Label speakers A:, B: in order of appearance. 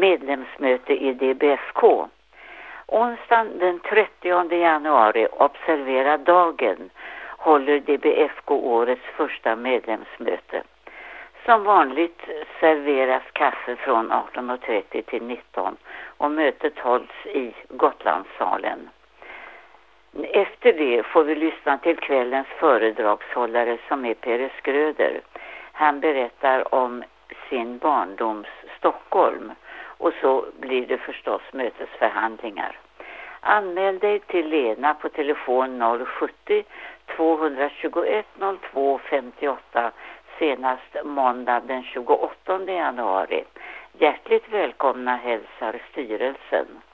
A: medlemsmöte i DBFK. Onsdagen den 30 januari, observera dagen, håller DBFK årets första medlemsmöte. Som vanligt serveras kaffe från 18.30 till 19 och mötet hålls i Gotlandssalen. Efter det får vi lyssna till kvällens föredragshållare som är Per Skröder. Han berättar om sin barndoms Stockholm och så blir det förstås mötesförhandlingar. Anmäl dig till Lena på telefon 070 221 02 58 senast måndag den 28 januari. Hjärtligt välkomna hälsar styrelsen.